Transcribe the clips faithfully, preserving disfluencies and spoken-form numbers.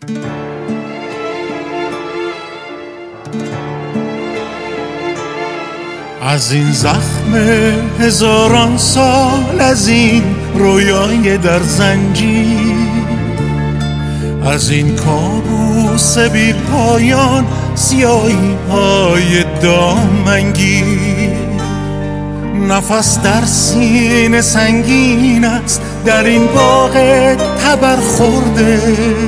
از این زخم هزاران سال، از این رویای در زنجیر، از این کابوس بی پایان، سیاهی های دامنگیر. نفس در سینه سنگین است در این باغ تبر خورده،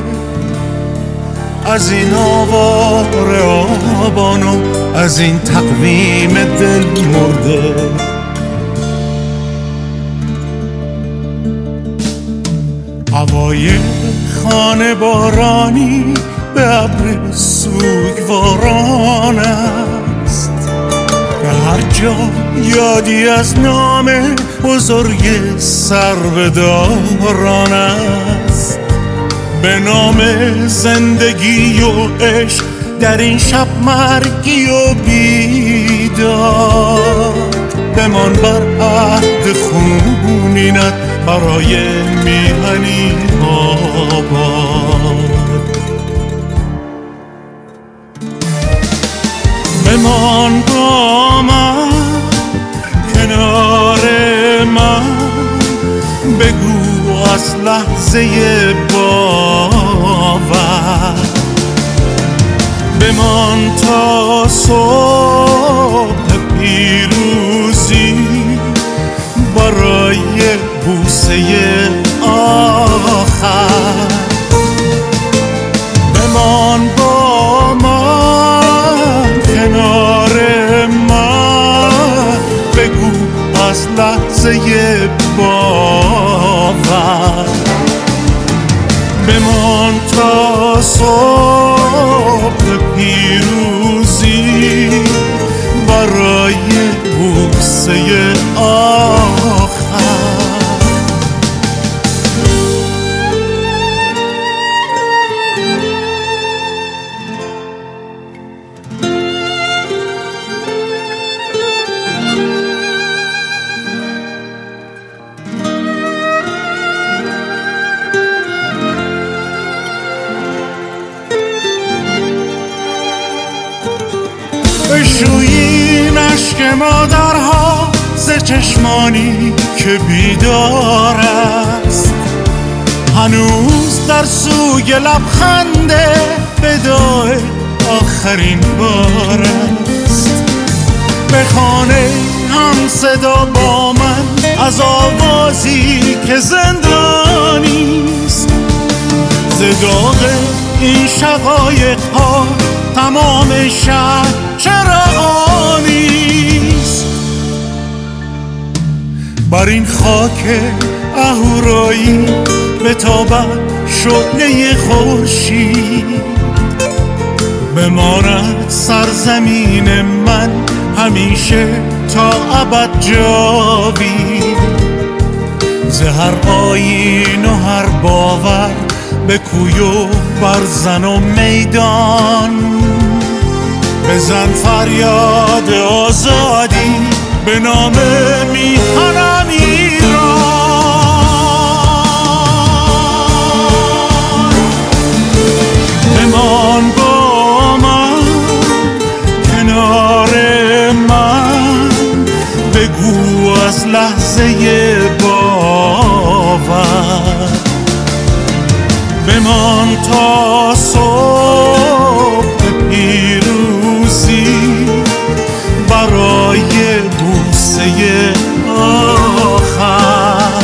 از این آوار آبان و از این تقویم دل مرده. هوای خانه بارانی به ابر سوگواران است، به هر جا یادی از نام بزرگ سربداران است. به نام زندگی و عشق در این شب مرگی و بیدار، بمان بر عهد خونینت برای میهنی آباد. بمان با من کنار من، بگو از لحظه باور، بمان تا صبح پیروزی برای بوسه آخر. بمان با من کنار من، بگو از لحظه باور، بمان تا صبح پیروزی برای بوسه آخر. بشویین اشک مادرها ز چشمانی که بیدار است، هنوز در سوی لبخند وداع آخرین بار است. به خانه هم صدا با من از آوازی که زندانیست، ز داغ این شقایق ها تمام شهر چراغانیست. بر این خاک اهورایی بتابد شعله خورشید، بماند سرزمین من همیشه تا ابد جاوید. ز هر آیین و هر باور به کوی و برزن و میدان، بزن فریاد آزادی به نام میهنم ایران. بمان با من کنار من، بگو از لحظه باور، بمان تا صبح پیروزی برای بوسه آخر.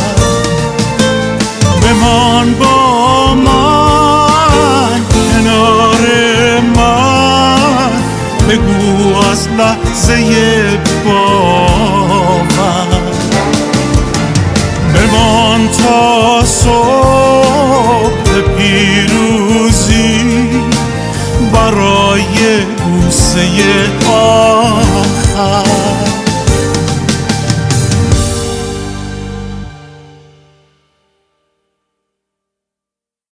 بمان با من کنار من، بگو از لحظه باور، بمان تا صبح پیروزی برای بوسه آخر.